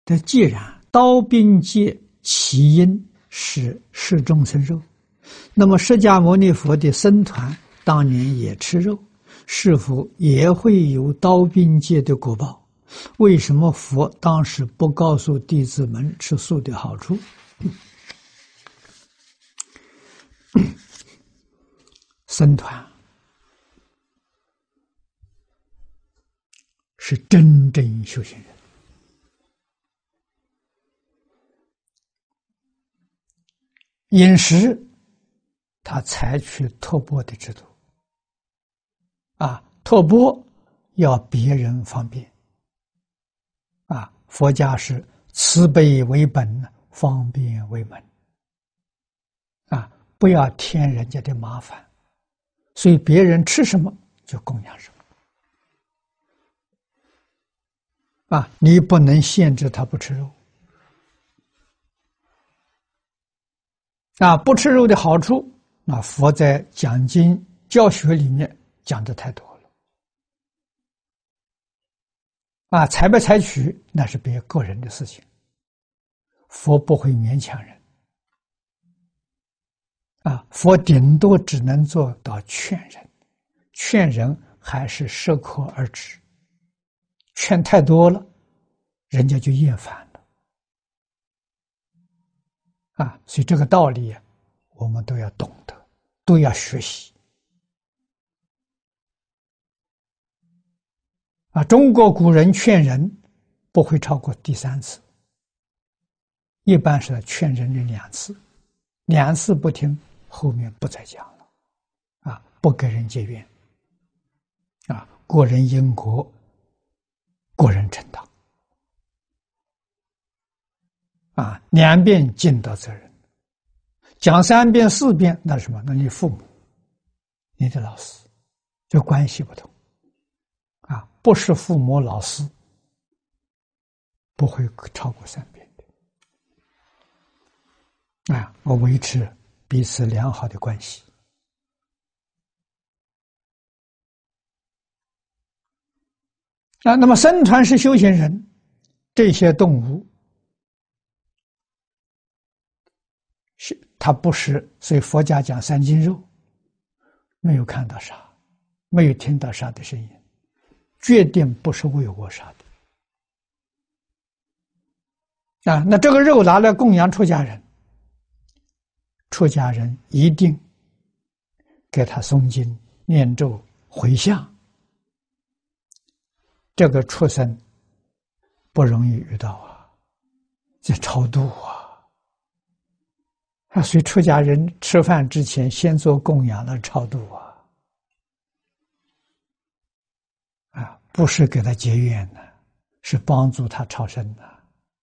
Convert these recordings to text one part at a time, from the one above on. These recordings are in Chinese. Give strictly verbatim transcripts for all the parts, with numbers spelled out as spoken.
但既然刀兵劫起因是吃众生肉，那么释迦牟尼佛的僧团当年也吃肉，是否也会有刀兵劫的果报？为什么佛当时不告诉弟子们吃素的好处？僧团是真正修行人，饮食他采取托钵的制度啊，托钵要别人方便啊，佛家是慈悲为本，方便为门啊，不要添人家的麻烦，所以别人吃什么就供养什么啊，你不能限制他不吃肉啊，不吃肉的好处，那佛在讲经教学里面讲的太多了啊，采不采取那是别个人的事情，佛不会勉强人啊，佛顶多只能做到劝人，劝人还是适可而止，劝太多了，人家就厌烦了啊，所以这个道理啊，我们都要懂得，都要学习啊。中国古人劝人不会超过第三次，一般是劝人的两次，两次不听，后面不再讲了啊，不给人结怨啊，个人因果，个人承担啊，两遍尽到责任，讲三遍四遍那是什么？那你父母你的老师就关系不同啊，不是父母老师不会超过三遍的啊，我维持彼此良好的关系啊。那么僧团是修行人，这些动物是它不是，所以佛家讲三斤肉，没有看到杀，没有听到杀的声音，决定不是为我杀的啊。那这个肉拿来供养出家人，出家人一定给他诵经念咒回向，这个畜生不容易遇到啊，这超度啊。啊，所以出家人吃饭之前先做供养了超度啊，啊，不是给他结怨的，是帮助他超生的，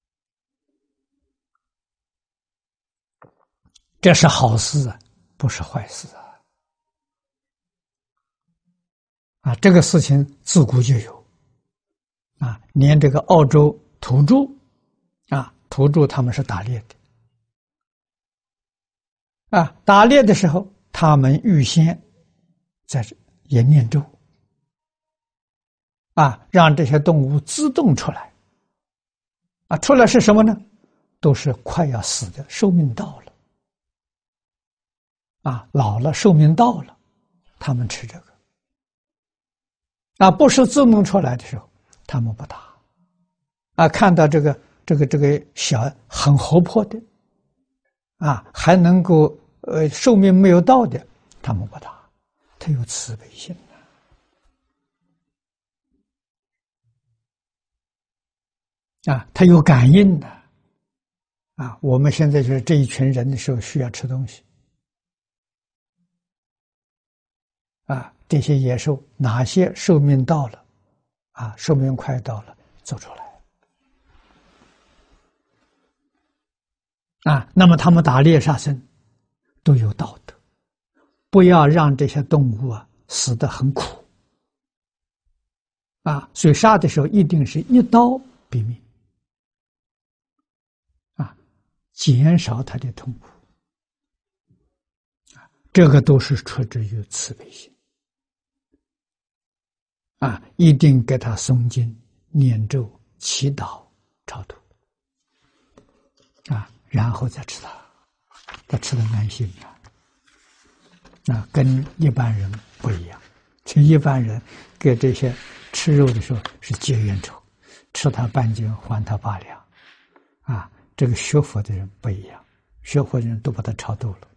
这是好事啊，不是坏事啊。啊，这个事情自古就有啊，连这个澳洲土著啊，土著他们是打猎的。啊，打猎的时候，他们预先在也念咒，啊，让这些动物自动出来，啊，出来是什么呢？都是快要死的，寿命到了，啊，老了，寿命到了，他们吃这个，啊，不是自动出来的时候，他们不打，啊，看到这个这个这个小很活泼的，啊，还能够。呃，寿命没有到的，他们不打，他有慈悲心的啊，他有感应的啊。我们现在就是这一群人的时候需要吃东西啊，这些野兽哪些寿命到了啊，寿命快到了，走出来啊，那么他们打猎杀生。都有道德，不要让这些动物啊死得很苦啊！所以杀的时候一定是一刀毙命啊，减少他的痛苦啊，这个都是出自于慈悲心啊！一定给他诵经、念咒、祈祷、超度然后再吃它，他吃的安心啊。那跟一般人不一样，其实一般人给这些吃肉的时候是结冤仇，吃他半斤还他八两，啊，这个学佛的人不一样，学佛的人都把他超度了。